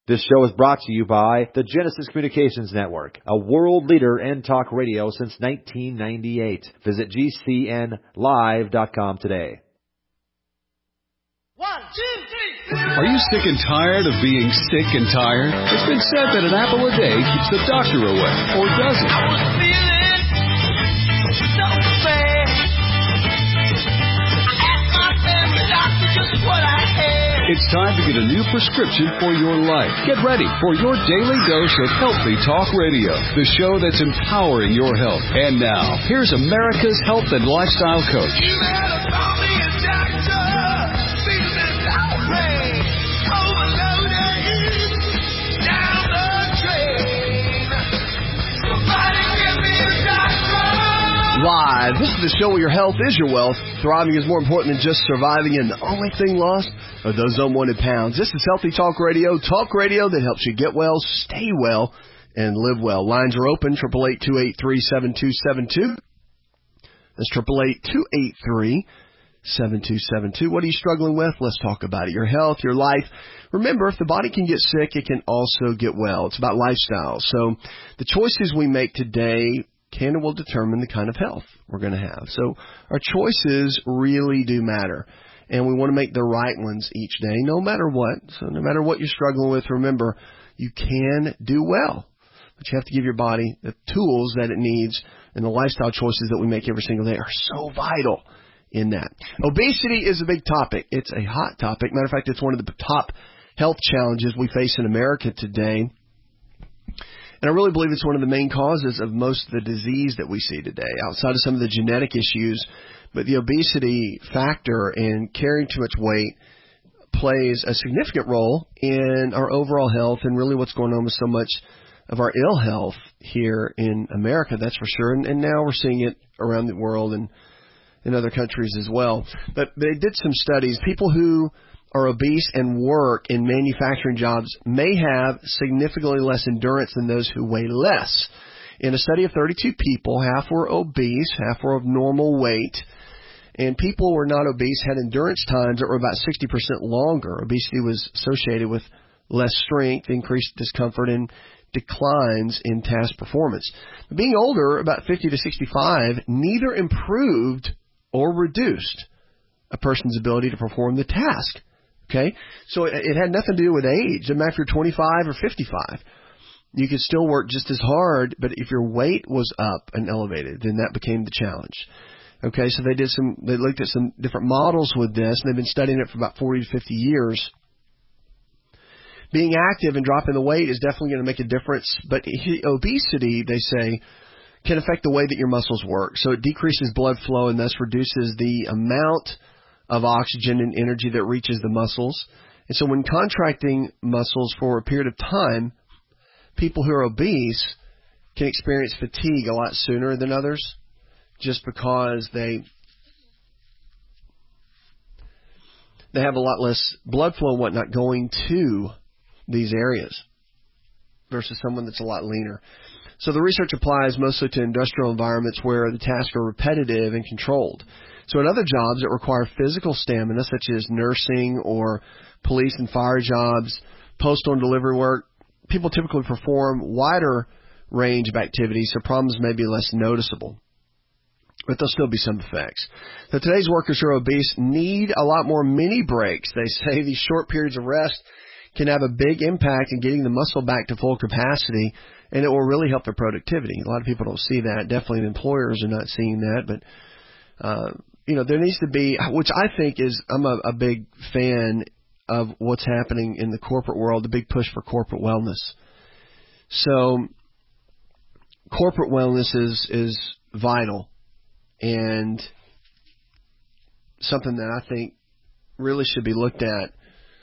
This show is brought to you by the Genesis Communications Network, a world leader in talk radio since 1998. Visit GCNlive.com today. 1, 2, 3. Are you sick and tired of being sick and tired? It's been said that an apple a day keeps the doctor away, or does it? I was feeling so bad. I asked my family doctor just what I had. It's time to get a new prescription for your life. Get ready for your daily dose of Healthy Talk Radio, the show that's empowering your health. And now, here's America's health and lifestyle coach. You better call me a doctor. Feeling outraged, overloaded, down the drain. Somebody give me a doctor. Live. This is the show where your health is your wealth. Thriving is more important than just surviving, and the only thing lost are those unwanted pounds. This is Healthy Talk Radio that helps you get well, stay well, and live well. Lines are open, 888-283-7272. That's 888-283-7272. What are you struggling with? Let's talk about it. Your health, your life. Remember, if the body can get sick, it can also get well. It's about lifestyle. So the choices we make today can and will determine the kind of health we're going to have. So our choices really do matter. And we want to make the right ones each day, no matter what. So no matter what you're struggling with, remember, you can do well. But you have to give your body the tools that it needs, and the lifestyle choices that we make every single day are so vital in that. Obesity is a big topic. It's a hot topic. Matter of fact, it's one of the top health challenges we face in America today. And I really believe it's one of the main causes of most of the disease that we see today, outside of some of the genetic issues. But the obesity factor and carrying too much weight plays a significant role in our overall health and really what's going on with so much of our ill health here in America, that's for sure. And now we're seeing it around the world and in other countries as well. But they did some studies. People who are obese and work in manufacturing jobs may have significantly less endurance than those who weigh less. In a study of 32 people, half were obese, half were of normal weight, and people who were not obese had endurance times that were about 60% longer. Obesity was associated with less strength, increased discomfort, and declines in task performance. Being older, about 50 to 65, neither improved or reduced a person's ability to perform the task. Okay? So it had nothing to do with age. It doesn't matter if you're 25 or 55. You could still work just as hard, but if your weight was up and elevated, then that became the challenge. Okay, so they looked at some different models with this, and they've been studying it for about 40 to 50 years. Being active and dropping the weight is definitely going to make a difference, but obesity, they say, can affect the way that your muscles work. So it decreases blood flow and thus reduces the amount of oxygen and energy that reaches the muscles. And so when contracting muscles for a period of time, people who are obese can experience fatigue a lot sooner than others just because they have a lot less blood flow and whatnot going to these areas versus someone that's a lot leaner. So the research applies mostly to industrial environments where the tasks are repetitive and controlled. So in other jobs that require physical stamina, such as nursing or police and fire jobs, postal and delivery work, people typically perform wider range of activities, so problems may be less noticeable. But there'll still be some effects. So today's workers who are obese need a lot more mini breaks. They say these short periods of rest can have a big impact in getting the muscle back to full capacity, and it will really help their productivity. A lot of people don't see that. Definitely employers are not seeing that, but there needs to be, which I think is, I'm a big fan of what's happening in the corporate world, the big push for corporate wellness. So corporate wellness is vital and something that I think really should be looked at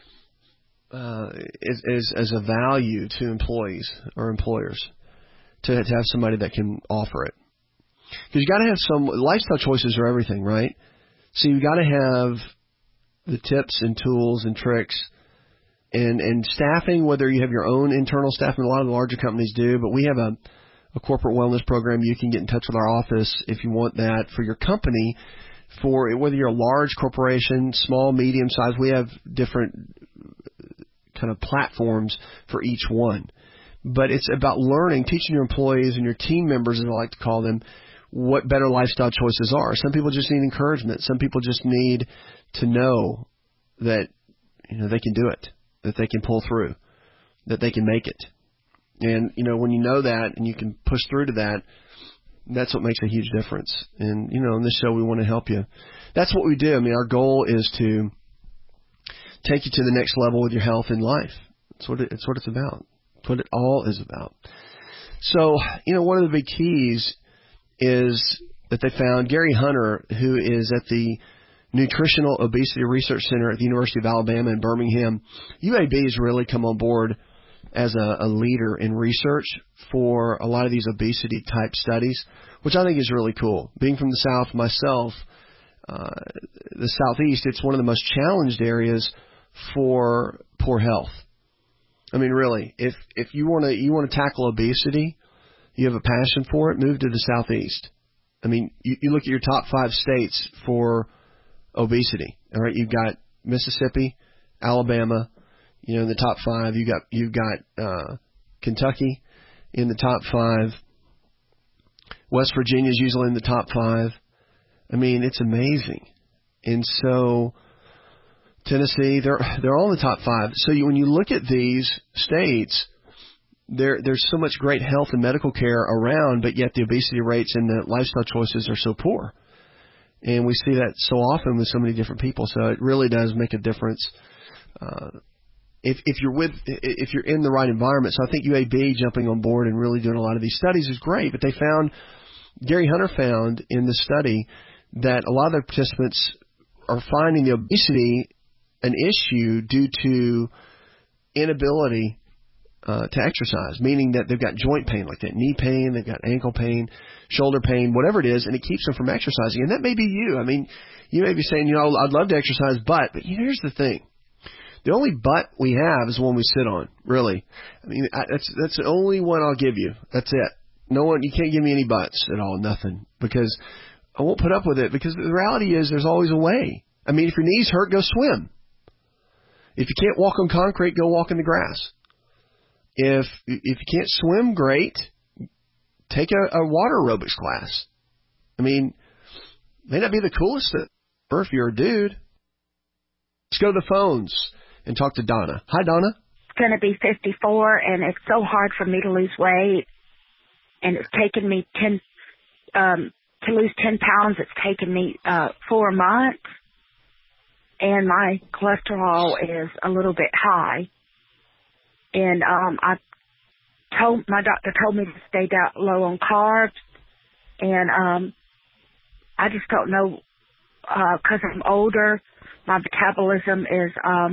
as a value to employees or employers to have somebody that can offer it. Because you got to have lifestyle choices are everything, right? So you got to have the tips and tools and tricks and staffing, whether you have your own internal staff, and a lot of the larger companies do, but we have a corporate wellness program. You can get in touch with our office if you want that for your company, for whether you're a large corporation, small, medium size. We have different kind of platforms for each one. But it's about learning, teaching your employees and your team members, as I like to call them, what better lifestyle choices are. Some people just need encouragement. Some people just need to know that, they can do it, that they can pull through, that they can make it. And, when you know that and you can push through to that, that's what makes a huge difference. And, on this show, we want to help you. That's what we do. I mean, our goal is to take you to the next level with your health and life. It's what it's about. It's what it all is about. So, one of the big keys is that they found Gary Hunter, who is at the Nutritional Obesity Research Center at the University of Alabama in Birmingham. UAB has really come on board as a leader in research for a lot of these obesity type studies, which I think is really cool. Being from the South myself, the Southeast, it's one of the most challenged areas for poor health. I mean, really, if you want to tackle obesity, you have a passion for it, move to the Southeast. I mean, you look at your top 5 states for obesity. All right, you've got Mississippi, Alabama, in the top 5. You've got Kentucky in the top 5. West Virginia is usually in the top 5. I mean, it's amazing. And so Tennessee, they're all in the top 5. So when you look at these states, there's so much great health and medical care around, but yet the obesity rates and the lifestyle choices are so poor. And we see that so often with so many different people. So it really does make a difference if you're in the right environment. So I think UAB jumping on board and really doing a lot of these studies is great. But Gary Hunter found in the study that a lot of the participants are finding the obesity an issue due to inability to exercise, meaning that they've got joint pain, like that knee pain, they've got ankle pain, shoulder pain, whatever it is, and it keeps them from exercising. And that may be you. I mean, you may be saying, I'd love to exercise, but here's the thing. The only but we have is the one we sit on, really. I mean, that's the only one I'll give you. That's it. No one, you can't give me any buts at all, nothing, because I won't put up with it, because the reality is there's always a way. I mean, if your knees hurt, go swim. If you can't walk on concrete, go walk in the grass. If you can't swim, great, take a water aerobics class. I mean, may not be the coolest or if you're a dude. Let's go to the phones and talk to Donna. Hi, Donna. It's going to be 54, and it's so hard for me to lose weight. And it's taken me to lose 10 pounds. It's taken me 4 months, and my cholesterol is a little bit high. And my doctor told me to stay down low on carbs, and I just don't know, because I'm older, my metabolism is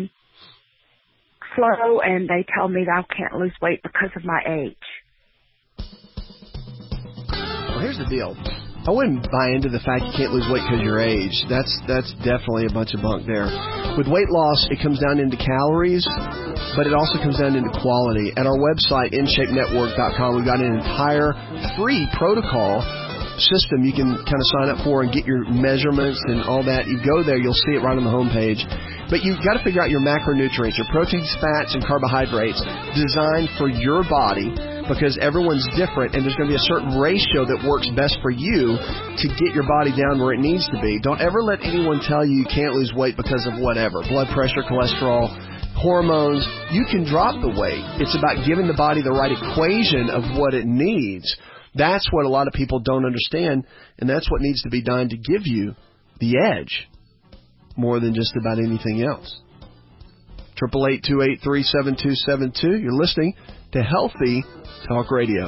slow, and they tell me that I can't lose weight because of my age. Well, here's the deal. I wouldn't buy into the fact you can't lose weight because of your age. That's definitely a bunch of bunk there. With weight loss, it comes down into calories, but it also comes down into quality. At our website, InShapeNetwork.com, we've got an entire free protocol system you can kind of sign up for and get your measurements and all that. You go there, you'll see it right on the homepage. But you've got to figure out your macronutrients, your proteins, fats, and carbohydrates designed for your body, because everyone's different, and there's going to be a certain ratio that works best for you to get your body down where it needs to be. Don't ever let anyone tell you can't lose weight because of whatever, blood pressure, cholesterol, hormones. You can drop the weight. It's about giving the body the right equation of what it needs. That's what a lot of people don't understand, and that's what needs to be done to give you the edge more than just about anything else. 888-283-7272. You're listening to Healthy Talk Radio.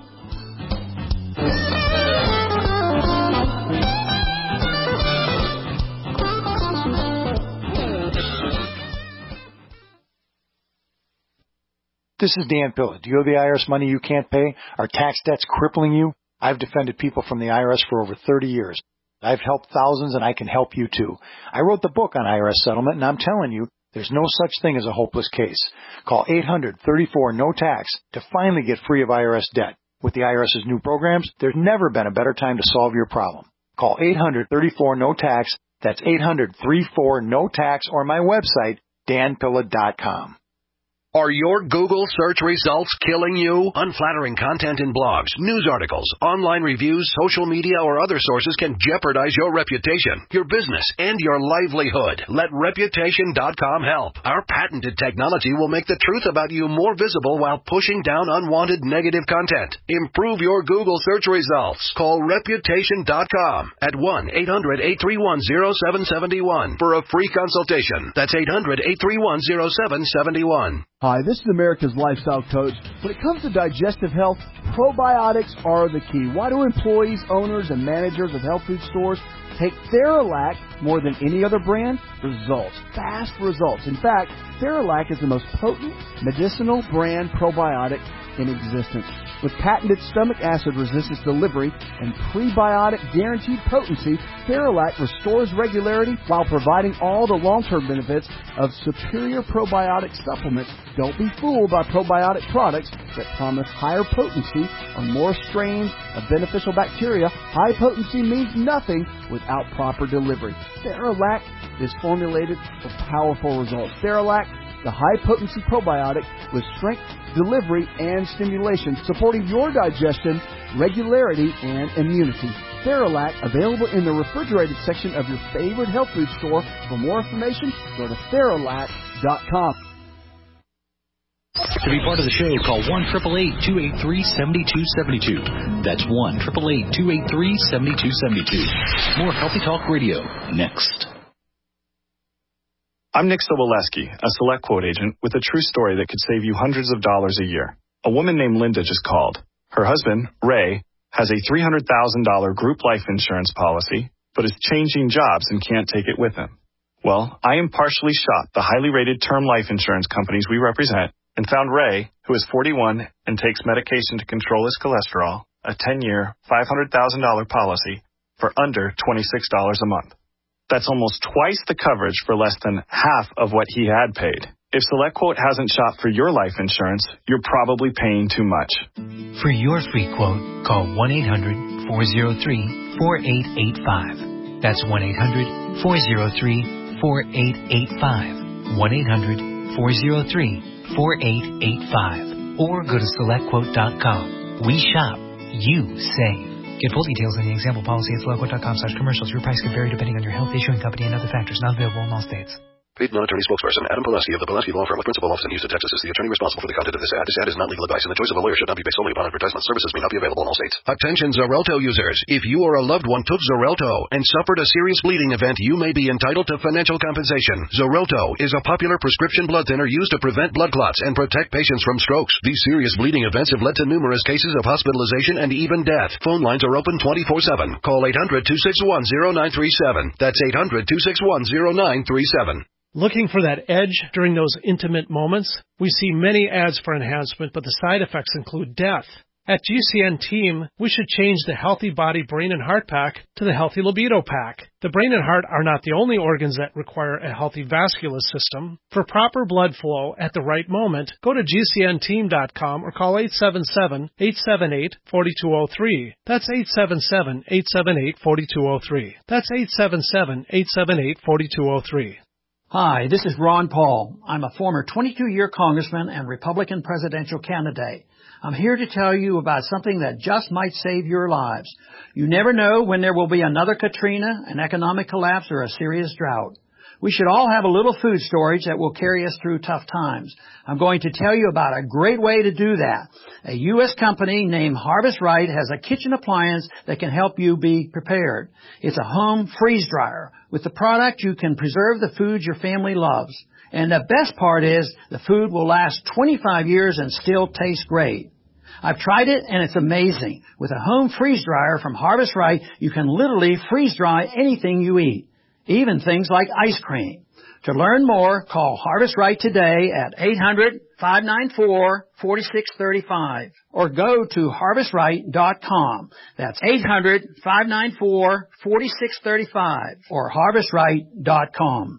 This is Dan Pilla. Do you owe the IRS money you can't pay? Are tax debts crippling you? I've defended people from the IRS for over 30 years. I've helped thousands, and I can help you too. I wrote the book on IRS settlement, and I'm telling you, there's no such thing as a hopeless case. Call 800-34-NO-TAX to finally get free of IRS debt. With the IRS's new programs, there's never been a better time to solve your problem. Call 800-34-NO-TAX. That's 800-34-NO-TAX, or my website, danpilla.com. Are your Google search results killing you? Unflattering content in blogs, news articles, online reviews, social media, or other sources can jeopardize your reputation, your business, and your livelihood. Let Reputation.com help. Our patented technology will make the truth about you more visible while pushing down unwanted negative content. Improve your Google search results. Call Reputation.com at 1-800-831-0771 for a free consultation. That's 800-831-0771. Hi, this is America's Lifestyle Coach. When it comes to digestive health, probiotics are the key. Why do employees, owners, and managers of health food stores take Theralac more than any other brand? Results. Fast results. In fact, Theralac is the most potent medicinal brand probiotic in existence. With patented stomach acid resistance delivery and prebiotic guaranteed potency, Theralac restores regularity while providing all the long-term benefits of superior probiotic supplements. Don't be fooled by probiotic products that promise higher potency or more strains of beneficial bacteria. High potency means nothing without proper delivery. Theralac is formulated for powerful results. Theralac, the high-potency probiotic with strength, delivery, and stimulation, supporting your digestion, regularity, and immunity. Theralac, available in the refrigerated section of your favorite health food store. For more information, go to Theralac.com. To be part of the show, call 1-888-283-7272. That's 1-888-283-7272. More Healthy Talk Radio, next. I'm Nick Soboleski, a SelectQuote agent with a true story that could save you hundreds of dollars a year. A woman named Linda just called. Her husband, Ray, has a $300,000 group life insurance policy, but is changing jobs and can't take it with him. Well, I impartially shopped the highly rated term life insurance companies we represent and found Ray, who is 41 and takes medication to control his cholesterol, a 10-year, $500,000 policy for under $26 a month. That's almost twice the coverage for less than half of what he had paid. If SelectQuote hasn't shopped for your life insurance, you're probably paying too much. For your free quote, call 1-800-403-4885. That's 1-800-403-4885. 1-800-403-4885. Or go to SelectQuote.com. We shop. You save. Get full details in the example policy at SelectQuote.com/commercials. Your price can vary depending on your health, issuing company, and other factors. Not available in all states. Paid non-attorney spokesperson Adam Pulaski of the Pulaski Law Firm with principal office in Houston, Texas, is the attorney responsible for the content of this ad. This ad is not legal advice, and the choice of a lawyer should not be based solely upon advertisement. Services may not be available in all states. Attention Xarelto users. If you or a loved one took Xarelto and suffered a serious bleeding event, you may be entitled to financial compensation. Xarelto is a popular prescription blood thinner used to prevent blood clots and protect patients from strokes. These serious bleeding events have led to numerous cases of hospitalization and even death. Phone lines are open 24/7. Call 800-261-0937. That's 800-261-0937. Looking for that edge during those intimate moments? We see many ads for enhancement, but the side effects include death. At GCN Team, we should change the Healthy Body, Brain, and Heart Pack to the Healthy Libido Pack. The brain and heart are not the only organs that require a healthy vascular system. For proper blood flow at the right moment, go to GCNteam.com or call 877-878-4203. That's 877-878-4203. That's 877-878-4203. Hi, this is Ron Paul. I'm a former 22-year congressman and Republican presidential candidate. I'm here to tell you about something that just might save your lives. You never know when there will be another Katrina, an economic collapse, or a serious drought. We should all have a little food storage that will carry us through tough times. I'm going to tell you about a great way to do that. A U.S. company named Harvest Right has a kitchen appliance that can help you be prepared. It's a home freeze dryer. With the product, you can preserve the foods your family loves. And the best part is the food will last 25 years and still taste great. I've tried it, and it's amazing. With a home freeze dryer from Harvest Right, you can literally freeze dry anything you eat, even things like ice cream. To learn more, call Harvest Right today at 800-594-4635 or go to harvestright.com. That's 800-594-4635 or harvestright.com.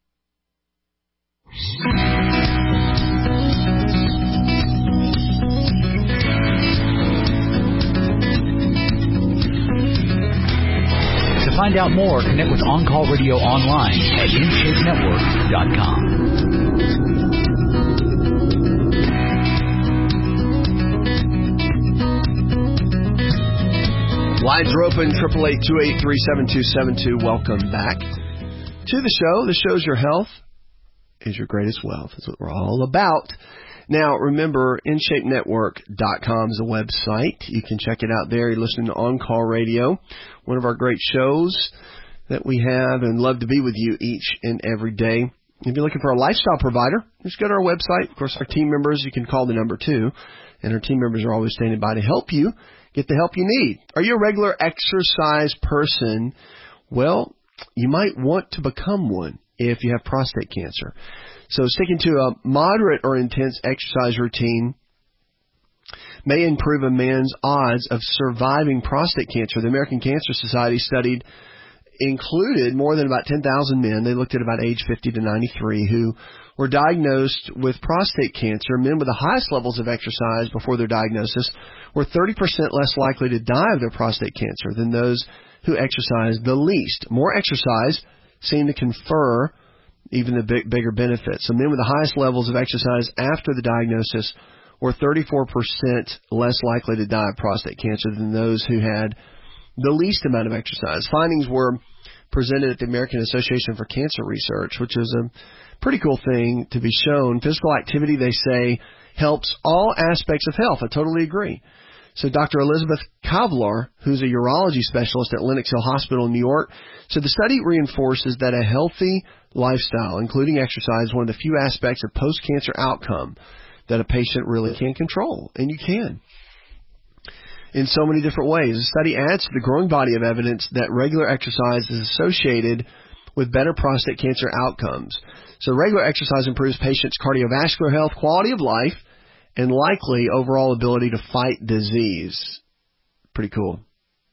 To find out more, connect with On Call Radio online at InShapeNetwork.com. Lines are open, 888-283-7272. Welcome back to the show. The show's your health is your greatest wealth. That's what we're all about. Now, remember, InShapeNetwork.com is a website. You can check it out there. You're listening to On Call Radio, one of our great shows that we have, and love to be with you each and every day. If you're looking for a lifestyle provider, just go to our website. Of course, our team members, you can call the number too, and our team members are always standing by to help you get the help you need. Are you a regular exercise person? Well, you might want to become one if you have prostate cancer. So sticking to a moderate or intense exercise routine may improve a man's odds of surviving prostate cancer. The American Cancer Society included more than about 10,000 men. They looked at about age 50 to 93 who were diagnosed with prostate cancer. Men with the highest levels of exercise before their diagnosis were 30% less likely to die of their prostate cancer than those who exercised the least. More exercise seemed to confer even the bigger benefits. So men with the highest levels of exercise after the diagnosis were 34% less likely to die of prostate cancer than those who had the least amount of exercise. Findings were presented at the American Association for Cancer Research, which is a pretty cool thing to be shown. Physical activity, they say, helps all aspects of health. I totally agree. So Dr. Elizabeth Kavlar, who's a urology specialist at Lenox Hill Hospital in New York, said the study reinforces that a healthy lifestyle, including exercise, is one of the few aspects of post-cancer outcome that a patient really can control. And you can, in so many different ways. The study adds to the growing body of evidence that regular exercise is associated with better prostate cancer outcomes. So regular exercise improves patients' cardiovascular health, quality of life, and likely overall ability to fight disease. Pretty cool.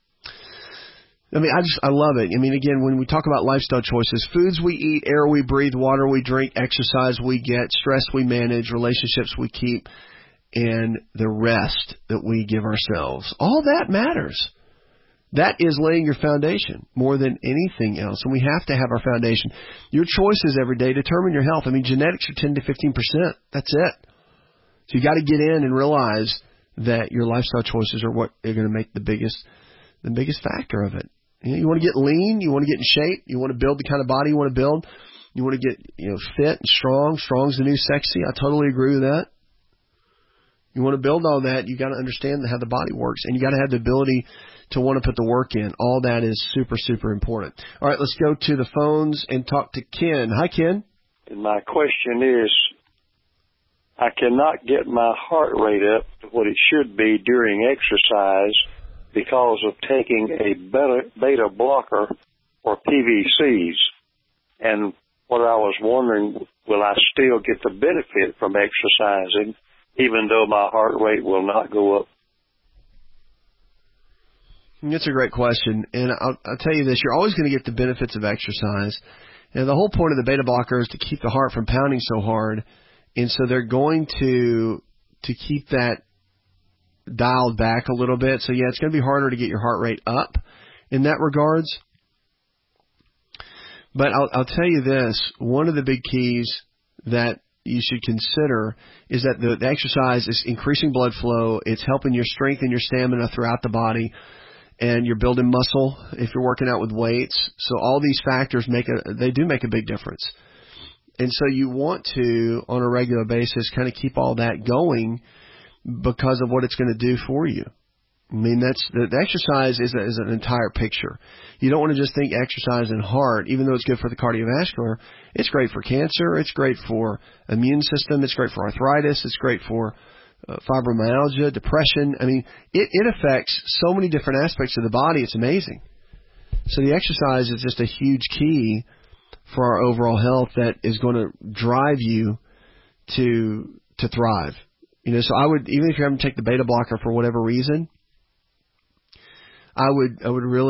I mean, I love it. I mean, again, when we talk about lifestyle choices, foods we eat, air we breathe, water we drink, exercise we get, stress we manage, relationships we keep, and the rest that we give ourselves. All that matters. That is laying your foundation more than anything else. And we have to have our foundation. Your choices every day determine your health. I mean, genetics are 10 to 15%. That's it. So you got to get in and realize that your lifestyle choices are what are going to make the biggest factor of it. You want to get lean, you want to get in shape, you want to build the kind of body you want to build, you want to get fit and strong. Strong's the new sexy. I totally agree with that. You want to build all that, you got to understand how the body works, and you got to have the ability to want to put the work in. All that is super, super important. All right, let's go to the phones and talk to Ken. Hi, Ken. And my question is, I cannot get my heart rate up to what it should be during exercise because of taking a beta blocker or PVCs. And what I was wondering, will I still get the benefit from exercising even though my heart rate will not go up? That's a great question. And I'll tell you this, you're always going to get the benefits of exercise. And the whole point of the beta blocker is to keep the heart from pounding so hard. And so they're going to keep that dialed back a little bit. So, yeah, it's going to be harder to get your heart rate up in that regards. But I'll tell you this, one of the big keys that you should consider is that the exercise is increasing blood flow. It's helping your strength and your stamina throughout the body. And you're building muscle if you're working out with weights. So all these factors they do make a big difference. And so you want to, on a regular basis, kind of keep all that going because of what it's going to do for you. I mean, the exercise is an entire picture. You don't want to just think exercise and heart, even though it's good for the cardiovascular. It's great for cancer. It's great for immune system. It's great for arthritis. It's great for fibromyalgia, depression. I mean, it affects so many different aspects of the body. It's amazing. So the exercise is just a huge key for our overall health that is going to drive you to thrive. So I would, even if you're having to take the beta blocker for whatever reason, I would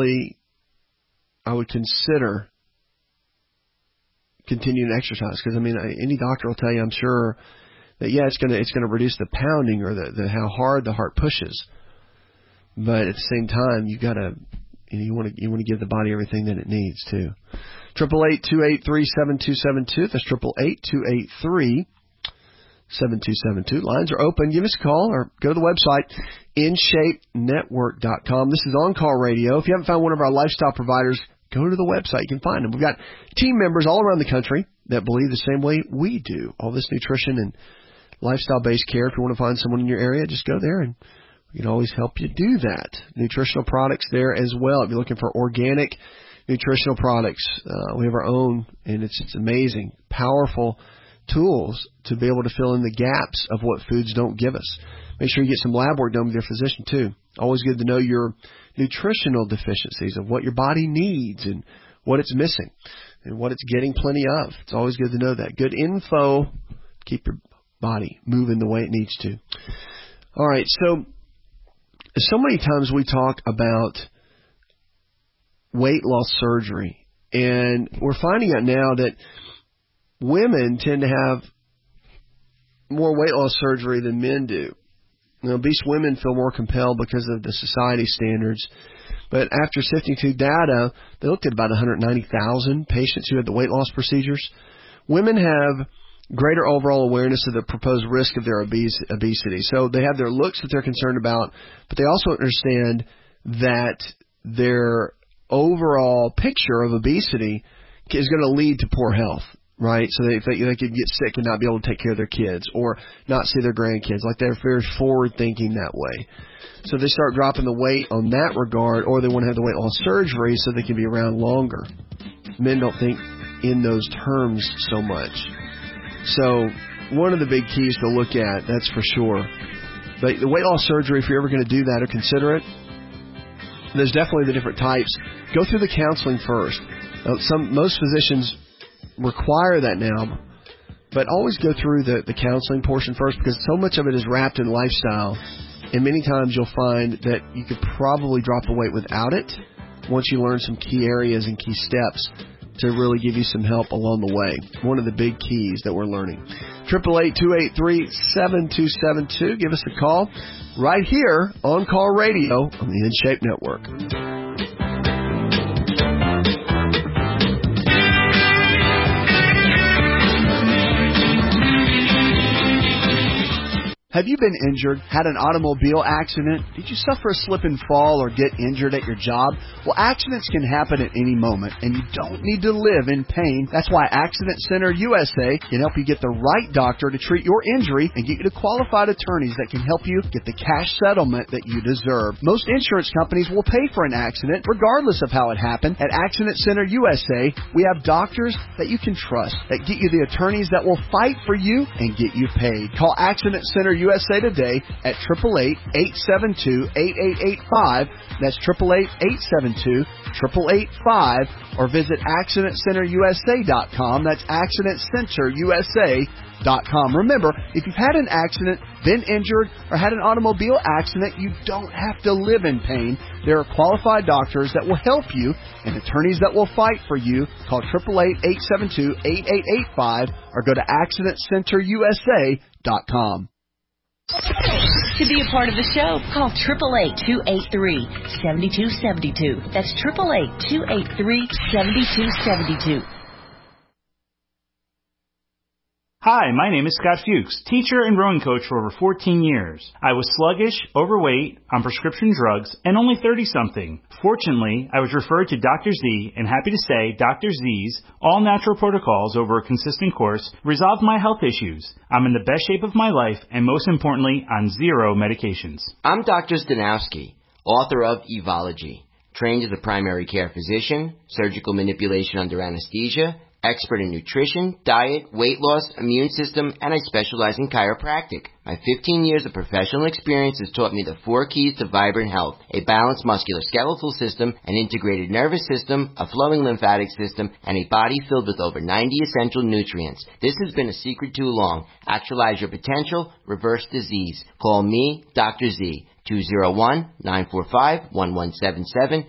consider continuing to exercise, because I mean, any doctor will tell you, I'm sure, that it's going to reduce the pounding or the how hard the heart pushes. But at the same time, you want to give the body everything that it needs too. 888-283-7272. That's 7272. Lines are open. Give us a call or go to the website, InShapeNetwork.com. This is On Call Radio. If you haven't found one of our lifestyle providers, go to the website. You can find them. We've got team members all around the country that believe the same way we do. All this nutrition and lifestyle-based care. If you want to find someone in your area, just go there and we can always help you do that. Nutritional products there as well. If you're looking for organic nutritional products, we have our own, and it's amazing, powerful tools to be able to fill in the gaps of what foods don't give us. Make sure you get some lab work done with your physician too. Always good to know your nutritional deficiencies of what your body needs and what it's missing and what it's getting plenty of. It's always good to know that. Good info. Keep your body moving the way it needs to. All right. So many times we talk about weight loss surgery, and we're finding out now that women tend to have more weight loss surgery than men do. Obese women feel more compelled because of the society standards. But after sifting through data, they looked at about 190,000 patients who had the weight loss procedures. Women have greater overall awareness of the proposed risk of their obesity. So they have their looks that they're concerned about, but they also understand that their overall picture of obesity is going to lead to poor health. Right, so they could get sick and not be able to take care of their kids or not see their grandkids. Like they're very forward thinking that way. So they start dropping the weight on that regard, or they want to have the weight loss surgery so they can be around longer. Men don't think in those terms so much. So one of the big keys to look at, that's for sure. But the weight loss surgery, if you're ever going to do that or consider it, there's definitely the different types. Go through the counseling first. Most physicians require that now, but always go through the counseling portion first, because so much of it is wrapped in lifestyle, and many times you'll find that you could probably drop the weight without it once you learn some key areas and key steps to really give you some help along the way. One of the big keys that we're learning. 888-283-7272. Give us a call right here on Call Radio on the InShape Network. Have you been injured, had an automobile accident? Did you suffer a slip and fall or get injured at your job? Well, accidents can happen at any moment, and you don't need to live in pain. That's why Accident Center USA can help you get the right doctor to treat your injury and get you to qualified attorneys that can help you get the cash settlement that you deserve. Most insurance companies will pay for an accident regardless of how it happened. At Accident Center USA, we have doctors that you can trust, that get you the attorneys that will fight for you and get you paid. Call Accident Center USA today at 888-872-8885. That's 888-872-8885. Or visit AccidentCenterUSA.com. That's AccidentCenterUSA.com. Remember, if you've had an accident, been injured, or had an automobile accident, you don't have to live in pain. There are qualified doctors that will help you and attorneys that will fight for you. Call 888-872-8885 or go to AccidentCenterUSA.com. To be a part of the show, call 888-283-7272. That's 888-283-7272. Hi, my name is Scott Fuchs, teacher and rowing coach for over 14 years. I was sluggish, overweight, on prescription drugs, and only 30-something. Fortunately, I was referred to Dr. Z, and happy to say Dr. Z's all-natural protocols over a consistent course resolved my health issues. I'm in the best shape of my life, and most importantly, on 0 medications. I'm Dr. Stanowski, author of Evology, trained as a primary care physician, surgical manipulation under anesthesia, expert in nutrition, diet, weight loss, immune system, and I specialize in chiropractic. My 15 years of professional experience has taught me the 4 keys to vibrant health: a balanced musculoskeletal system, an integrated nervous system, a flowing lymphatic system, and a body filled with over 90 essential nutrients. This has been a secret too long. Actualize your potential, reverse disease. Call me, Dr. Z. 201-945-1177,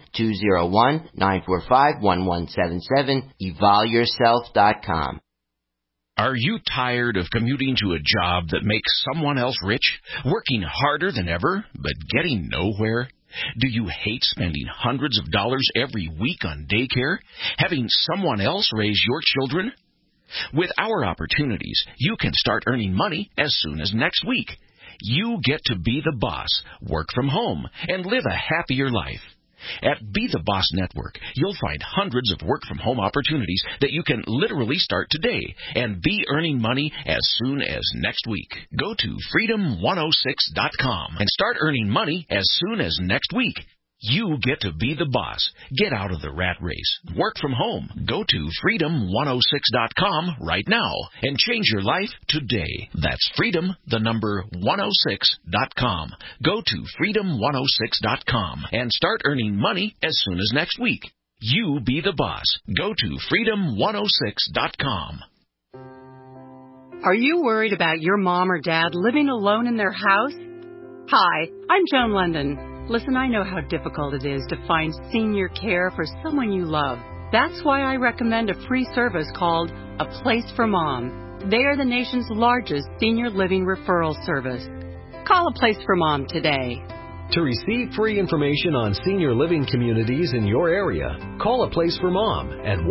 201-945-1177, evolyourself.com. Are you tired of commuting to a job that makes someone else rich, working harder than ever, but getting nowhere? Do you hate spending hundreds of dollars every week on daycare, having someone else raise your children? With our opportunities, you can start earning money as soon as next week. You get to be the boss, work from home, and live a happier life. At Be the Boss Network, you'll find hundreds of work-from-home opportunities that you can literally start today and be earning money as soon as next week. Go to freedom106.com and start earning money as soon as next week. You get to be the boss. Get out of the rat race. Work from home. Go to freedom106.com right now and change your life today. That's freedom106.com. Go to freedom106.com and start earning money as soon as next week. You be the boss. Go to freedom106.com. Are you worried about your mom or dad living alone in their house? Hi, I'm Joan London. Listen, I know how difficult it is to find senior care for someone you love. That's why I recommend a free service called A Place for Mom. They are the nation's largest senior living referral service. Call A Place for Mom today. To receive free information on senior living communities in your area, call A Place for Mom at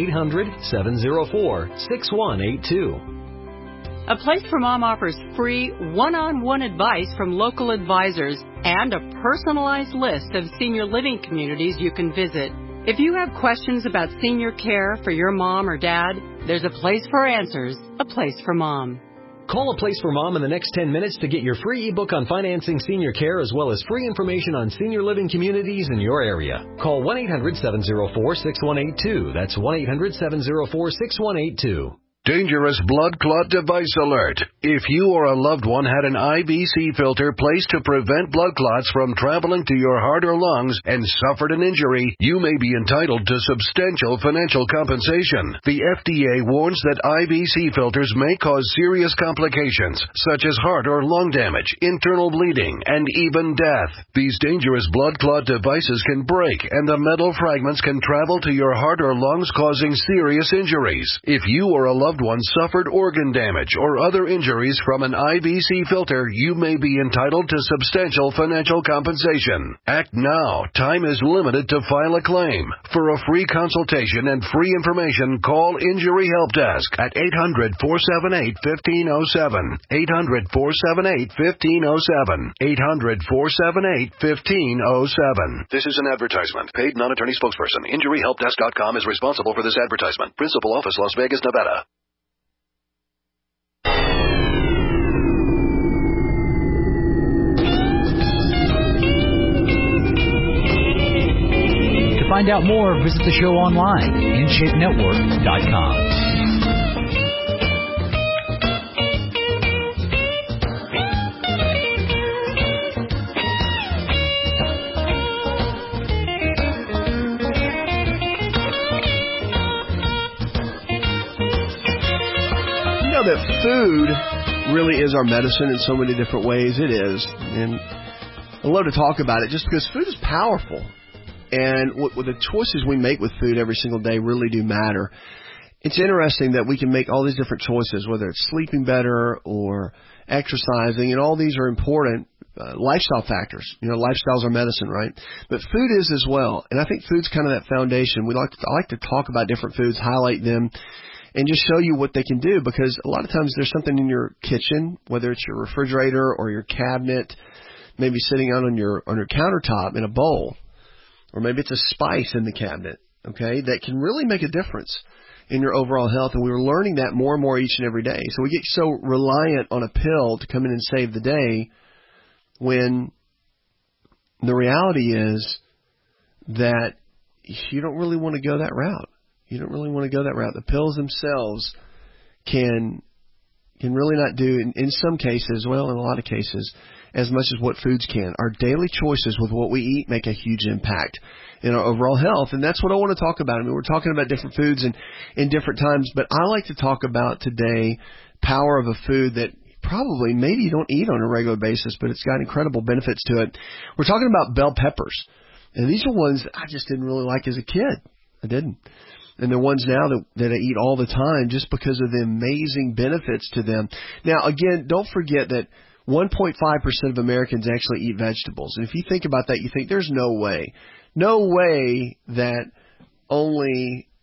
1-800-704-6182. A Place for Mom offers free one-on-one advice from local advisors and a personalized list of senior living communities you can visit. If you have questions about senior care for your mom or dad, there's a place for answers, A Place for Mom. Call A Place for Mom in the next 10 minutes to get your free ebook on financing senior care as well as free information on senior living communities in your area. Call 1-800-704-6182. That's 1-800-704-6182. Dangerous blood clot device alert. If you or a loved one had an IVC filter placed to prevent blood clots from traveling to your heart or lungs and suffered an injury, you may be entitled to substantial financial compensation. The FDA warns that IVC filters may cause serious complications, such as heart or lung damage, internal bleeding, and even death. These dangerous blood clot devices can break, and the metal fragments can travel to your heart or lungs, causing serious injuries. If you or a loved one suffered organ damage or other injuries from an IVC filter, you may be entitled to substantial financial compensation. Act now. Time is limited to file a claim. For a free consultation and free information, call Injury Help Desk at 800-478-1507. 800-478-1507. 800-478-1507. This is an advertisement. Paid non-attorney spokesperson. InjuryHelpDesk.com is responsible for this advertisement. Principal office, Las Vegas, Nevada. To find out more, visit the show online, InShapeNetwork.com. You know that food really is our medicine in so many different ways. It is. And I love to talk about it just because food is powerful. And what the choices we make with food every single day really do matter. It's interesting that we can make all these different choices, whether it's sleeping better or exercising, and all these are important lifestyle factors. You know, lifestyles are medicine, right? But food is as well. And I think food's kind of that foundation. I like to talk about different foods, highlight them, and just show you what they can do, because a lot of times there's something in your kitchen, whether it's your refrigerator or your cabinet, maybe sitting out on your countertop in a bowl, or maybe it's a spice in the cabinet, okay, that can really make a difference in your overall health. And we're learning that more and more each and every day. So we get so reliant on a pill to come in and save the day, when the reality is that you don't really want to go that route. You don't really want to go that route. The pills themselves can really not do, in some cases, well, in a lot of cases, as much as what foods can. Our daily choices with what we eat make a huge impact in our overall health. And that's what I want to talk about. I mean, we're talking about different foods in different times, but I like to talk about today power of a food that probably maybe you don't eat on a regular basis, but it's got incredible benefits to it. We're talking about bell peppers. And these are ones that I just didn't really like as a kid. I didn't. And the ones now that I eat all the time just because of the amazing benefits to them. Now, again, don't forget that 1.5% of Americans actually eat vegetables. And if you think about that, you think there's no way that only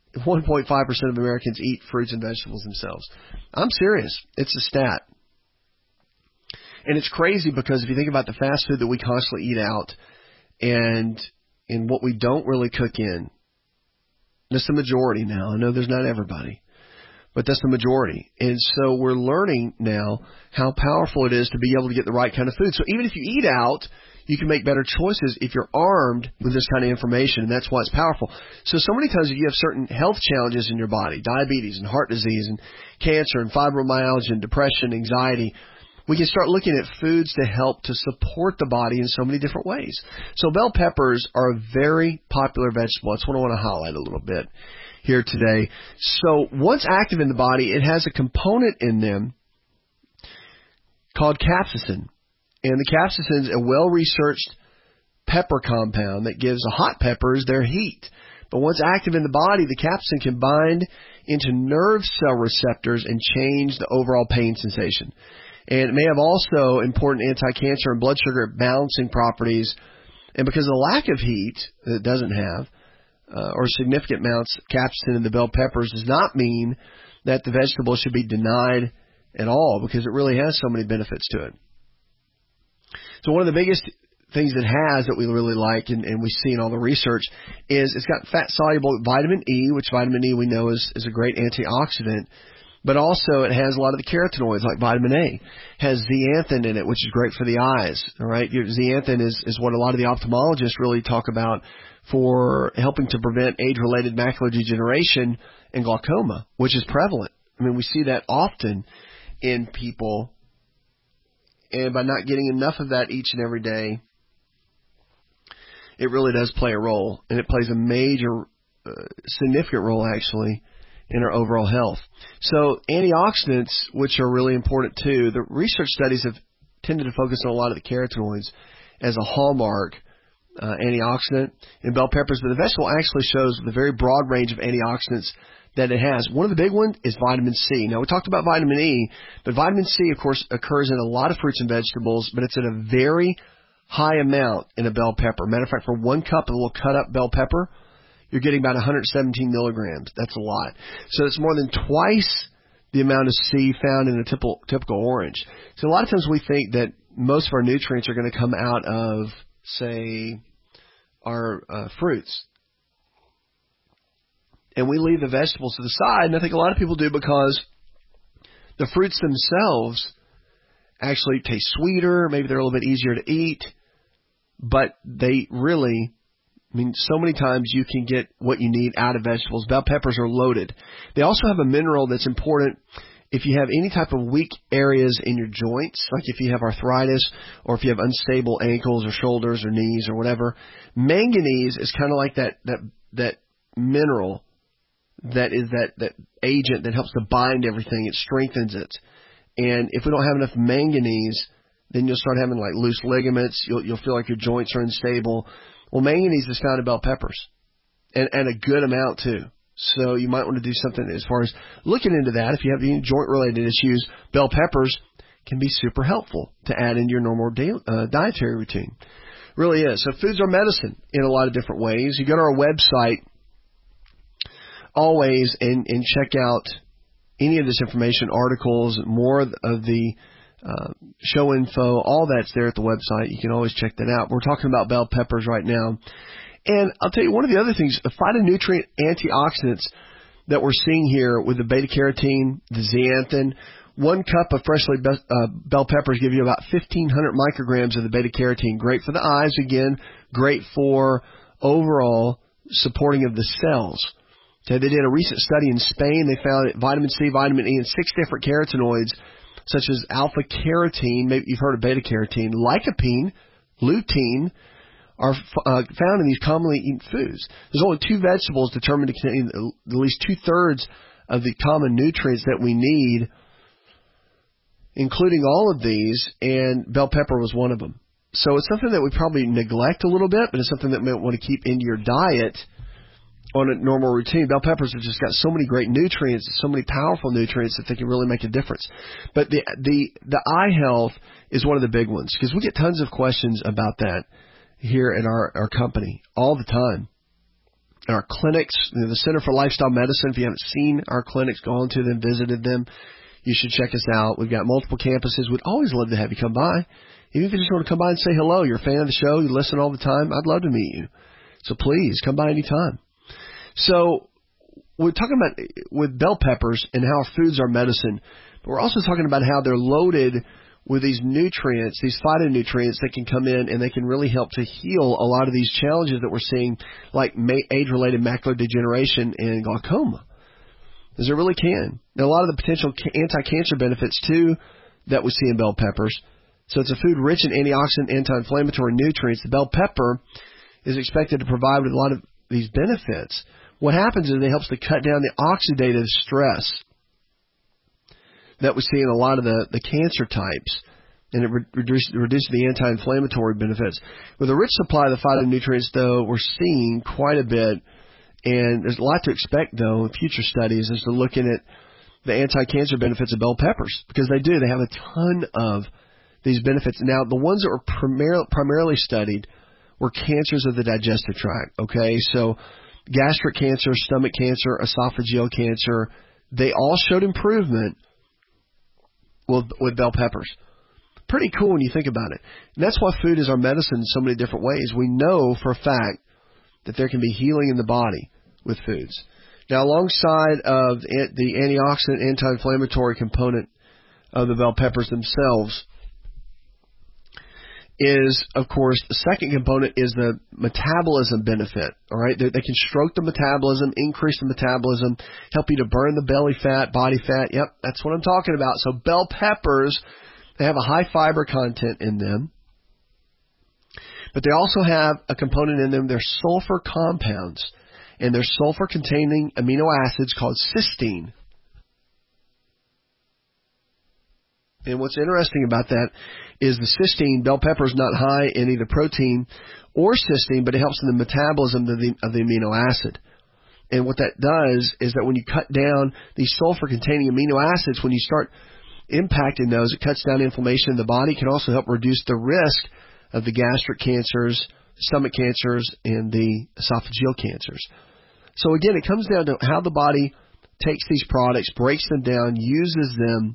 1.5% of Americans eat fruits and vegetables themselves. I'm serious. It's a stat. And it's crazy because if you think about the fast food that we constantly eat out and what we don't really cook in, that's the majority now. I know there's not everybody, but that's the majority. And so we're learning now how powerful it is to be able to get the right kind of food. So even if you eat out, you can make better choices if you're armed with this kind of information, and that's why it's powerful. So many times if you have certain health challenges in your body, diabetes and heart disease and cancer and fibromyalgia and depression, anxiety, we can start looking at foods to help to support the body in so many different ways. So bell peppers are a very popular vegetable. That's what I want to highlight a little bit here today. So once active in the body, it has a component in them called capsaicin. And the capsaicin is a well-researched pepper compound that gives the hot peppers their heat. But once active in the body, the capsaicin can bind into nerve cell receptors and change the overall pain sensation. And it may have also important anti-cancer and blood sugar balancing properties. And because of the lack of heat that it doesn't have, or significant amounts of capsaicin in the bell peppers, does not mean that the vegetable should be denied at all, because it really has so many benefits to it. So one of the biggest things it has that we really like, and we see in all the research, is it's got fat-soluble vitamin E, which vitamin E we know is a great antioxidant. But also it has a lot of the carotenoids like vitamin A. Has zeaxanthin in it, which is great for the eyes. All right, zeaxanthin is what a lot of the ophthalmologists really talk about for helping to prevent age-related macular degeneration and glaucoma, which is prevalent. I mean, we see that often in people, and by not getting enough of that each and every day, it really does play a role, and it plays a major, significant role actually in our overall health. So antioxidants, which are really important too, the research studies have tended to focus on a lot of the carotenoids as a hallmark antioxidant in bell peppers, but the vegetable actually shows the very broad range of antioxidants that it has. One of the big ones is vitamin C. Now, we talked about vitamin E, but vitamin C, of course, occurs in a lot of fruits and vegetables, but it's at a very high amount in a bell pepper. Matter of fact, for 1 cup of a little cut-up bell pepper, you're getting about 117 milligrams. That's a lot. So it's more than twice the amount of C found in a typical orange. So a lot of times we think that most of our nutrients are going to come out of, say, our fruits. And we leave the vegetables to the side, and I think a lot of people do because the fruits themselves actually taste sweeter. Maybe they're a little bit easier to eat, but they really... I mean, so many times you can get what you need out of vegetables. Bell peppers are loaded. They also have a mineral that's important if you have any type of weak areas in your joints, like if you have arthritis or if you have unstable ankles or shoulders or knees or whatever. Manganese is kind of like that mineral that is that agent that helps to bind everything. It strengthens it. And if we don't have enough manganese, then you'll start having like loose ligaments. You'll feel like your joints are unstable. Well, manganese is found in bell peppers, and a good amount too. So you might want to do something as far as looking into that. If you have any joint-related issues, bell peppers can be super helpful to add into your normal dietary routine. Really is. So foods are medicine in a lot of different ways. You go to our website always and check out any of this information, articles, more of the show info, all that's there at the website. You can always check that out. We're talking about bell peppers right now. And I'll tell you, one of the other things, the phytonutrient antioxidants that we're seeing here with the beta-carotene, the zeaxanthin, 1 cup of freshly bell peppers give you about 1,500 micrograms of the beta-carotene. Great for the eyes, again, great for overall supporting of the cells. So they did a recent study in Spain. They found that vitamin C, vitamin E, and 6 different carotenoids, such as alpha-carotene, maybe you've heard of beta-carotene, lycopene, lutein, are found in these commonly eaten foods. There's only 2 vegetables determined to contain at least 2/3 of the common nutrients that we need, including all of these, and bell pepper was one of them. So it's something that we probably neglect a little bit, but it's something that you might want to keep into your diet on a normal routine. Bell peppers have just got so many great nutrients, so many powerful nutrients that they can really make a difference. But the eye health is one of the big ones, because we get tons of questions about that here at our company all the time. in our clinics, the Center for Lifestyle Medicine. If you haven't seen our clinics, gone to them, visited them, you should check us out. We've got multiple campuses. We'd always love to have you come by. Even if you just want to come by and say hello, you're a fan of the show, you listen all the time, I'd love to meet you. So please, come by anytime. So we're talking about with bell peppers and how foods are medicine, but we're also talking about how they're loaded with these nutrients, these phytonutrients that can come in and they can really help to heal a lot of these challenges that we're seeing, like age-related macular degeneration and glaucoma. Because it really can. Now, a lot of the potential anti-cancer benefits, too, that we see in bell peppers. So it's a food rich in antioxidant, anti-inflammatory nutrients. The bell pepper is expected to provide with a lot of these benefits. What happens is it helps to cut down the oxidative stress that we see in a lot of the cancer types, and it reduces the anti-inflammatory benefits. With a rich supply of the phytonutrients, though, we're seeing quite a bit, and there's a lot to expect, though, in future studies as to looking at the anti-cancer benefits of bell peppers, because they do. They have a ton of these benefits. Now, the ones that were primarily studied were cancers of the digestive tract, okay? So gastric cancer, stomach cancer, esophageal cancer, they all showed improvement with bell peppers. Pretty cool when you think about it. And that's why food is our medicine in so many different ways. We know for a fact that there can be healing in the body with foods. Now, alongside of the antioxidant, anti-inflammatory component of the bell peppers themselves is, of course, the second component is the metabolism benefit. All right, they can stroke the metabolism, increase the metabolism, help you to burn the belly fat, body fat. Yep, that's what I'm talking about. So bell peppers, they have a high fiber content in them, but they also have a component in them. They're sulfur compounds, and they're sulfur-containing amino acids called cysteine. And what's interesting about that is the cysteine, bell pepper is not high in either protein or cysteine, but it helps in the metabolism of the amino acid. And what that does is that when you cut down these sulfur-containing amino acids, when you start impacting those, it cuts down inflammation in the body. It can also help reduce the risk of the gastric cancers, stomach cancers, and the esophageal cancers. So again, it comes down to how the body takes these products, breaks them down, uses them,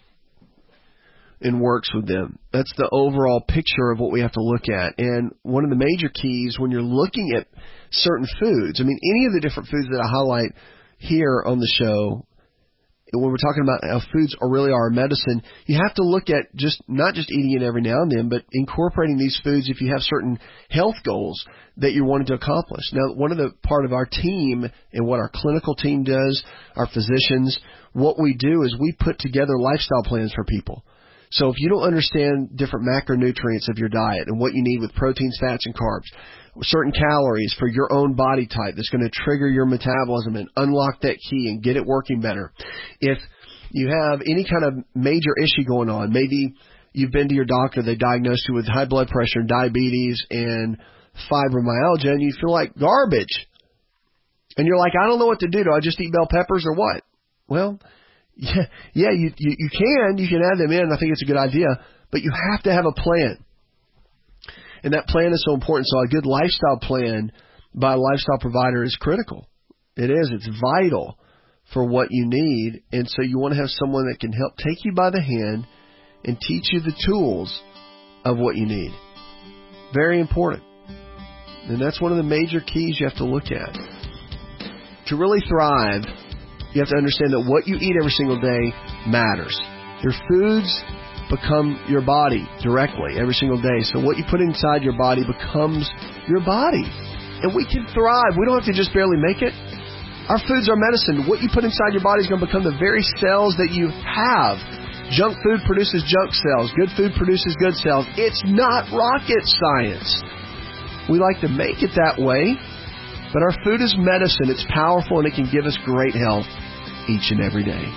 and works with them. That's the overall picture of what we have to look at. And one of the major keys when you're looking at certain foods, I mean, any of the different foods that I highlight here on the show, when we're talking about how foods are really our medicine, you have to look at not just eating it every now and then, but incorporating these foods if you have certain health goals that you're wanting to accomplish. Now, one of the part of our team and what our clinical team does, our physicians, what we do is we put together lifestyle plans for people. So if you don't understand different macronutrients of your diet and what you need with proteins, fats, and carbs, certain calories for your own body type that's going to trigger your metabolism and unlock that key and get it working better. If you have any kind of major issue going on, maybe you've been to your doctor, they diagnosed you with high blood pressure and diabetes and fibromyalgia, and you feel like garbage. And you're like, I don't know what to do. Do I just eat bell peppers or what? Well, yeah, you can add them in. I think it's a good idea, but you have to have a plan. And that plan is so important. So a good lifestyle plan by a lifestyle provider is critical. It is. It's vital for what you need. And so you want to have someone that can help take you by the hand and teach you the tools of what you need. Very important. And that's one of the major keys you have to look at. To really thrive, you have to understand that what you eat every single day matters. Your foods become your body directly every single day. So what you put inside your body becomes your body. And we can thrive. We don't have to just barely make it. Our foods are medicine. What you put inside your body is going to become the very cells that you have. Junk food produces junk cells. Good food produces good cells. It's not rocket science. We like to make it that way. But our food is medicine. It's powerful and it can give us great health each and every day.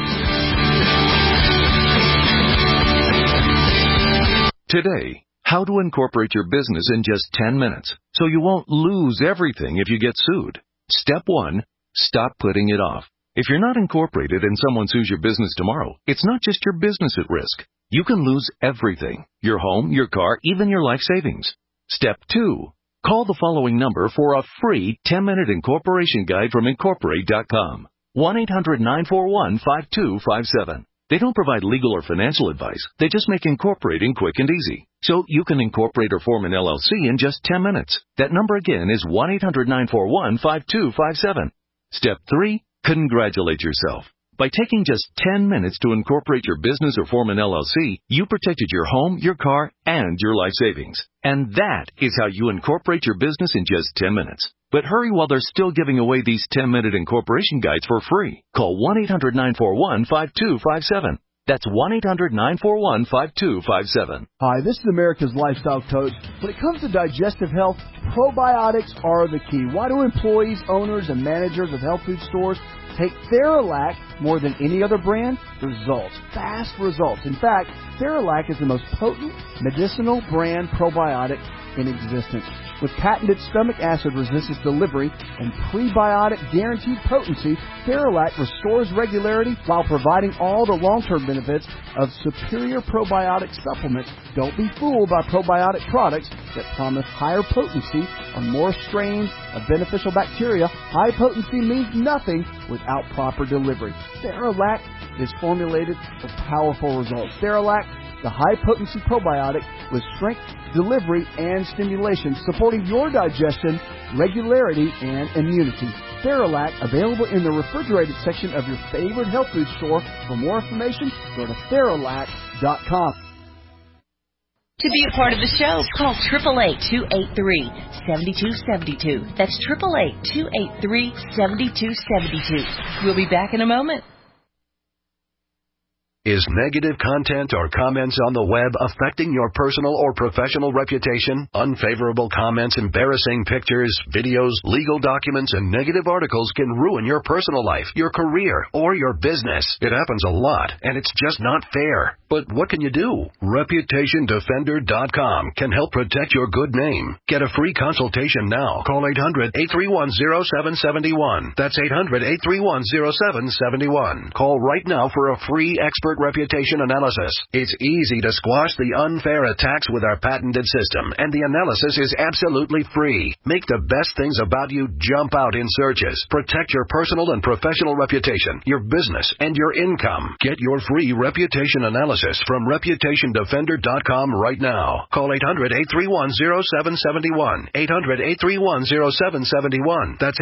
Today, how to incorporate your business in just 10 minutes so you won't lose everything if you get sued. Step 1, stop putting it off. If you're not incorporated and someone sues your business tomorrow, it's not just your business at risk. You can lose everything: your home, your car, even your life savings. Step 2, Call the following number for a free 10-minute incorporation guide from Incorporate.com. 1-800-941-5257. They don't provide legal or financial advice. They just make incorporating quick and easy. So you can incorporate or form an LLC in just 10 minutes. That number again is 1-800-941-5257. Step 3, congratulate yourself. By taking just 10 minutes to incorporate your business or form an LLC, you protected your home, your car, and your life savings. And that is how you incorporate your business in just 10 minutes. But hurry while they're still giving away these 10-minute incorporation guides for free. Call 1-800-941-5257. That's 1-800-941-5257. Hi, this is America's Lifestyle Coach. When it comes to digestive health, probiotics are the key. Why do employees, owners, and managers of health food stores take Theralac more than any other brand? Results. Fast results. In fact, Theralac is the most potent medicinal brand probiotic in existence. With patented stomach acid resistance delivery and prebiotic guaranteed potency, Theralac restores regularity while providing all the long-term benefits of superior probiotic supplements. Don't be fooled by probiotic products that promise higher potency or more strains of beneficial bacteria. High potency means nothing without proper delivery. Theralac is formulated for powerful results. Theralac, the high-potency probiotic with strength, delivery, and stimulation, supporting your digestion, regularity, and immunity. Theralac, available in the refrigerated section of your favorite health food store. For more information, go to Theralac.com. To be a part of the show, call 888-283-7272. That's 888-283-7272. We'll be back in a moment. Is negative content or comments on the web affecting your personal or professional reputation? Unfavorable comments, embarrassing pictures, videos, legal documents, and negative articles can ruin your personal life, your career, or your business. It happens a lot, and it's just not fair. But what can you do? ReputationDefender.com can help protect your good name. Get a free consultation now. Call 800-831-0771. That's 800-831-0771. Call right now for a free expert reputation analysis. It's easy to squash the unfair attacks with our patented system, and the analysis is absolutely free. Make the best things about you jump out in searches. Protect your personal and professional reputation, your business, and your income. Get your free reputation analysis from ReputationDefender.com right now. Call 800-831-0771. 800-831-0771. That's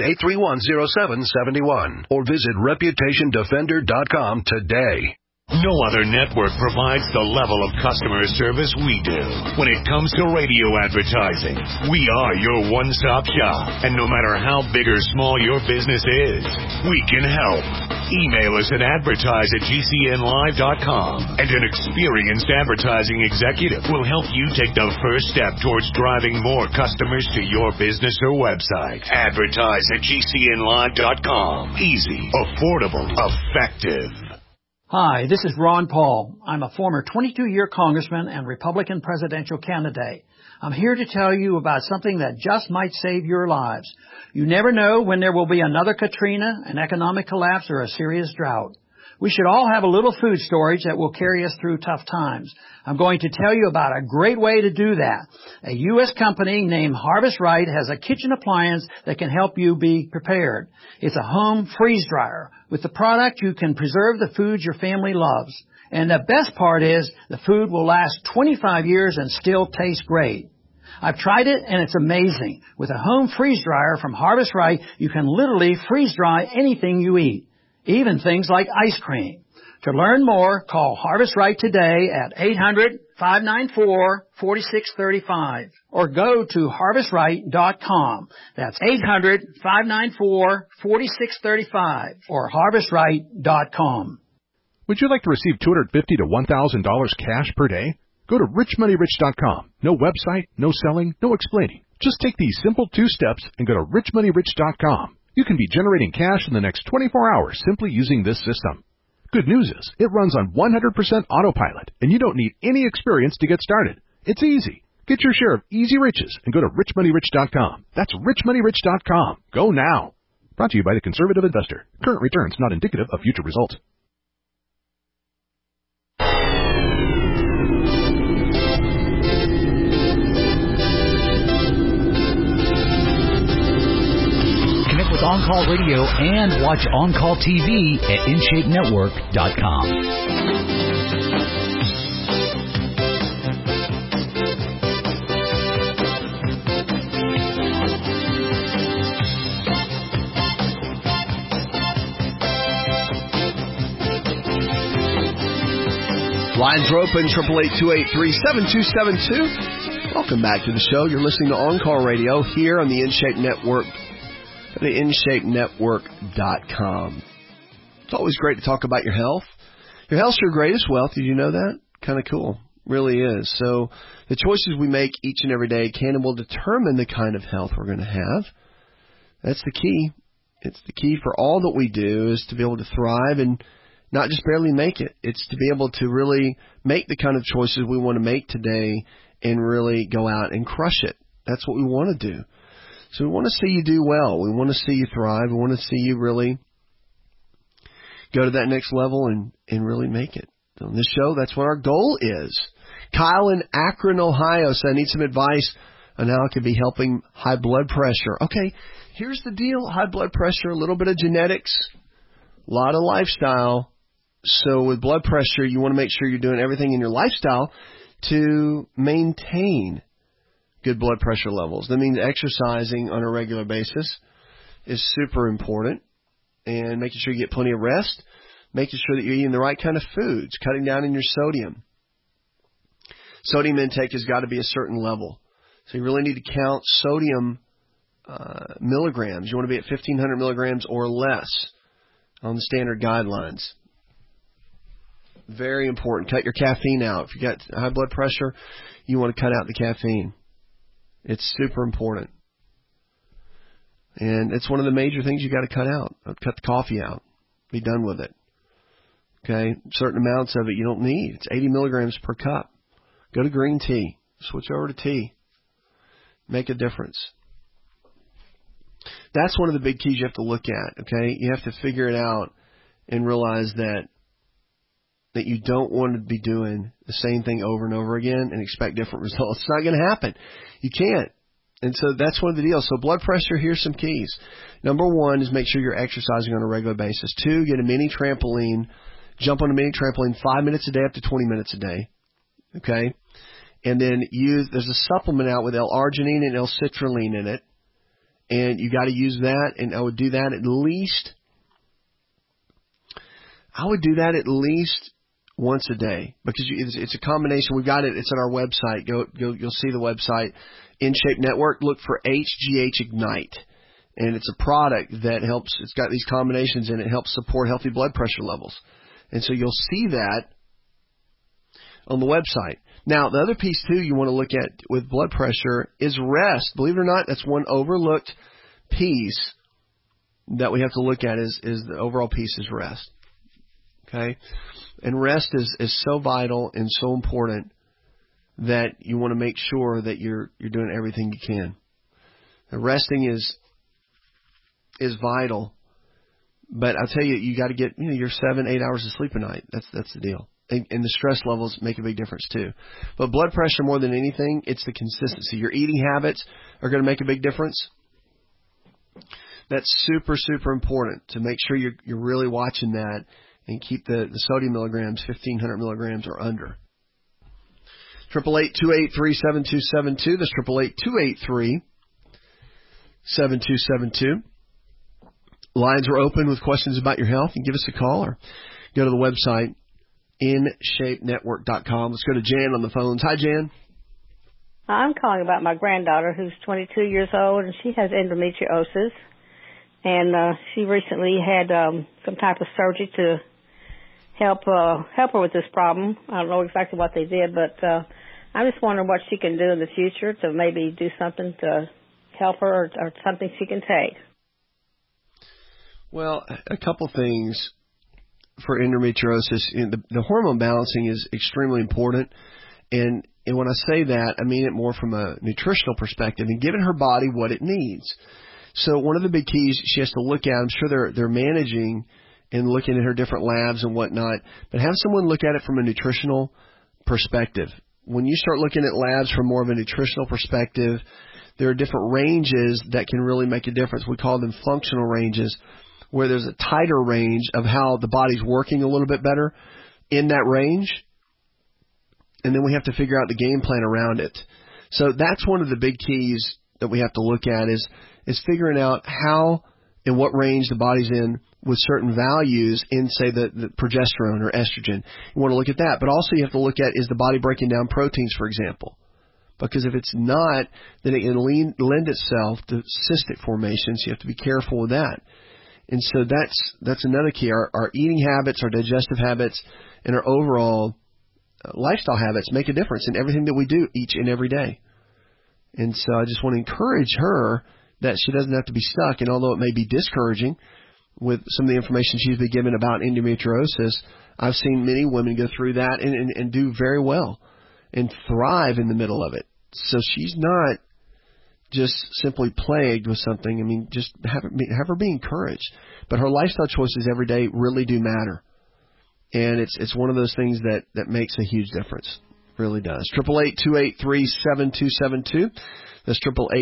800-831-0771. Or visit ReputationDefender.com today. No other network provides the level of customer service we do. When it comes to radio advertising, we are your one-stop shop. And no matter how big or small your business is, we can help. Email us at advertise@gcnlive.com, and an experienced advertising executive will help you take the first step towards driving more customers to your business or website. Advertise@gcnlive.com. Easy, affordable, effective. Hi, this is Ron Paul. I'm a former 22-year congressman and Republican presidential candidate. I'm here to tell you about something that just might save your lives. You never know when there will be another Katrina, an economic collapse, or a serious drought. We should all have a little food storage that will carry us through tough times. I'm going to tell you about a great way to do that. A U.S. company named Harvest Right has a kitchen appliance that can help you be prepared. It's a home freeze dryer. With the product, you can preserve the foods your family loves. And the best part is the food will last 25 years and still taste great. I've tried it, and it's amazing. With a home freeze dryer from Harvest Right, you can literally freeze dry anything you eat, even things like ice cream. To learn more, call Harvest Right today at 800-594-4635 or go to harvestright.com. That's 800-594-4635 or harvestright.com. Would you like to receive $250 to $1,000 cash per day? Go to richmoneyrich.com. No website, no selling, no explaining. Just take these simple 2 steps and go to richmoneyrich.com. You can be generating cash in the next 24 hours simply using this system. Good news is, it runs on 100% autopilot, and you don't need any experience to get started. It's easy. Get your share of easy riches and go to richmoneyrich.com. That's richmoneyrich.com. Go now. Brought to you by the Conservative Investor. Current returns not indicative of future results. On Call Radio and watch On Call TV at InShapeNetwork.com. Lines are open, 888-283-7272. Welcome back to the show. You're listening to On Call Radio here on the InShape Network. Go to InShapeNetwork.com. It's always great to talk about your health. Your health's your greatest wealth. Did you know that? Kind of cool. Really is. So the choices we make each and every day can and will determine the kind of health we're going to have. That's the key. It's the key for all that we do is to be able to thrive and not just barely make it. It's to be able to really make the kind of choices we want to make today and really go out and crush it. That's what we want to do. So we want to see you do well. We want to see you thrive. We want to see you really go to that next level and really make it. So on this show, that's what our goal is. Kyle in Akron, Ohio said, I need some advice on how I could be helping high blood pressure. Okay, here's the deal. High blood pressure, a little bit of genetics, a lot of lifestyle. So with blood pressure, you want to make sure you're doing everything in your lifestyle to maintain good blood pressure levels. That means exercising on a regular basis is super important, and making sure you get plenty of rest, making sure that you're eating the right kind of foods, cutting down on your sodium. Sodium intake has got to be a certain level. So you really need to count sodium milligrams. You want to be at 1,500 milligrams or less on the standard guidelines. Very important. Cut your caffeine out. If you got high blood pressure, you want to cut out the caffeine. It's super important. And it's one of the major things you got to cut out. Cut the coffee out. Be done with it. Okay? Certain amounts of it you don't need. It's 80 milligrams per cup. Go to green tea. Switch over to tea. Make a difference. That's one of the big keys you have to look at. Okay? You have to figure it out and realize that you don't want to be doing the same thing over and over again and expect different results. It's not going to happen. You can't. And so that's one of the deals. So blood pressure, here's some keys. Number one is make sure you're exercising on a regular basis. 2, get a mini trampoline. Jump on a mini trampoline 5 minutes a day up to 20 minutes a day. Okay? And then there's a supplement out with L-arginine and L-citrulline in it. And you got to use that, and I would do that at least once a day, because it's a combination. We've got it. It's on our website. You'll see the website, InShape Network. Look for HGH Ignite, and it's a product that helps. It's got these combinations in it. Helps support healthy blood pressure levels, and so you'll see that on the website. Now, the other piece too you want to look at with blood pressure is rest. Believe it or not, that's one overlooked piece that we have to look at. Is the overall piece is rest. Okay. And rest is so vital and so important that you want to make sure that you're doing everything you can. And resting is vital, but I'll tell you, you got to get your 7-8 hours of sleep a night. That's the deal. And the stress levels make a big difference too. But blood pressure, more than anything, it's the consistency. Your eating habits are going to make a big difference. That's super, super important to make sure you're really watching that. And keep the sodium milligrams, 1,500 milligrams or under. 888-283-7272. That's 888-283-7272. Lines are open with questions about your health. And give us a call or go to the website, InShapeNetwork.com. Let's go to Jan on the phones. Hi, Jan. I'm calling about my granddaughter who's 22 years old, and she has endometriosis. And she recently had some type of surgery to help her with this problem. I don't know exactly what they did, but I'm just wondering what she can do in the future to maybe do something to help her or something she can take. Well, a couple things for endometriosis. The hormone balancing is extremely important. And when I say that, I mean it more from a nutritional perspective and giving her body what it needs. So one of the big keys she has to look at, I'm sure they're managing and looking at her different labs and whatnot, but have someone look at it from a nutritional perspective when you start looking at labs from more of a nutritional perspective, there are different ranges that can really make a difference. We call them functional ranges, where there's a tighter range of how the body's working a little bit better in that range. And then we have to figure out the game plan around it. So that's one of the big keys that we have to look at is figuring out how and what range the body's in with certain values in, say, the progesterone or estrogen. You want to look at that. But also you have to look at, is the body breaking down proteins, for example? Because if it's not, then it can lend itself to cystic formation, so you have to be careful with that. And so that's another key. Our eating habits, our digestive habits, and our overall lifestyle habits make a difference in everything that we do each and every day. And so I just want to encourage her that she doesn't have to be stuck. And although it may be discouraging with some of the information she's been given about endometriosis, I've seen many women go through that and do very well and thrive in the middle of it. So she's not just simply plagued with something. I mean, just have her be encouraged. But her lifestyle choices every day really do matter. And it's one of those things that makes a huge difference. It really does. 888-283-7272. That's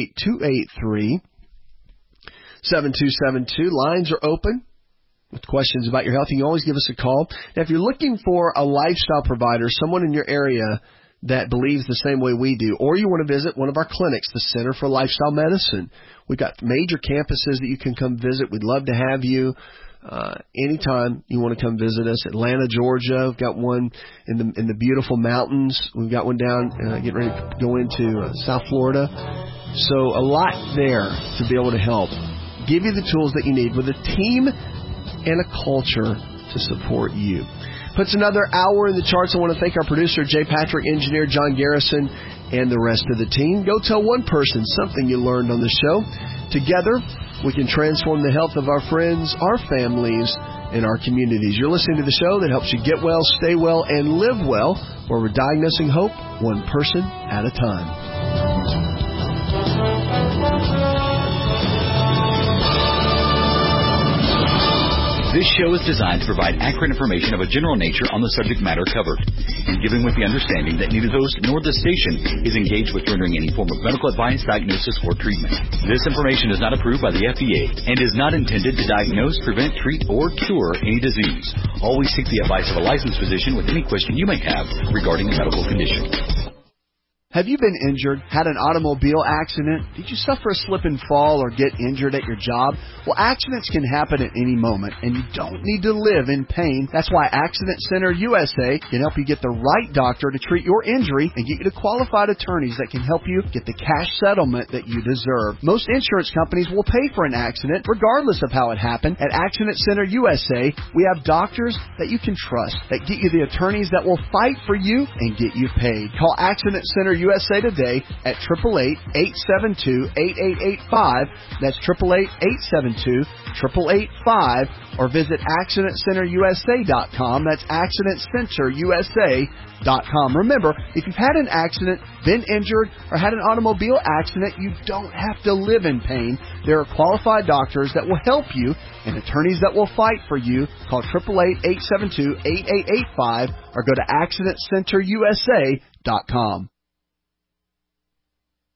888-283-7272. Lines are open with questions about your health. You can always give us a call. Now, if you're looking for a lifestyle provider, someone in your area that believes the same way we do, or you want to visit one of our clinics, the Center for Lifestyle Medicine, we've got major campuses that you can come visit. We'd love to have you. Anytime you want to come visit us. Atlanta, Georgia, we've got one in the beautiful mountains. We've got one down, getting ready to go into South Florida. So a lot there to be able to help give you the tools that you need with a team and a culture to support you. Puts another hour in the charts. I want to thank our producer, Jay Patrick, engineer John Garrison, and the rest of the team. Go tell one person something you learned on the show. Together, we can transform the health of our friends, our families, and our communities. You're listening to the show that helps you get well, stay well, and live well, where we're diagnosing hope one person at a time. This show is designed to provide accurate information of a general nature on the subject matter covered, and given with the understanding that neither the host nor the station is engaged with rendering any form of medical advice, diagnosis, or treatment. This information is not approved by the FDA and is not intended to diagnose, prevent, treat, or cure any disease. Always seek the advice of a licensed physician with any question you may have regarding a medical condition. Have you been injured, had an automobile accident? Did you suffer a slip and fall or get injured at your job? Well, accidents can happen at any moment, and you don't need to live in pain. That's why Accident Center USA can help you get the right doctor to treat your injury and get you to qualified attorneys that can help you get the cash settlement that you deserve. Most insurance companies will pay for an accident, regardless of how it happened. At Accident Center USA, we have doctors that you can trust, that get you the attorneys that will fight for you and get you paid. Call Accident Center USA today at 888-872-8885. That's 888-872-8885. Or visit AccidentCenterUSA.com. That's AccidentCenterUSA.com. Remember, if you've had an accident, been injured, or had an automobile accident, you don't have to live in pain. There are qualified doctors that will help you and attorneys that will fight for you. Call 888-872-8885 or go to AccidentCenterUSA.com.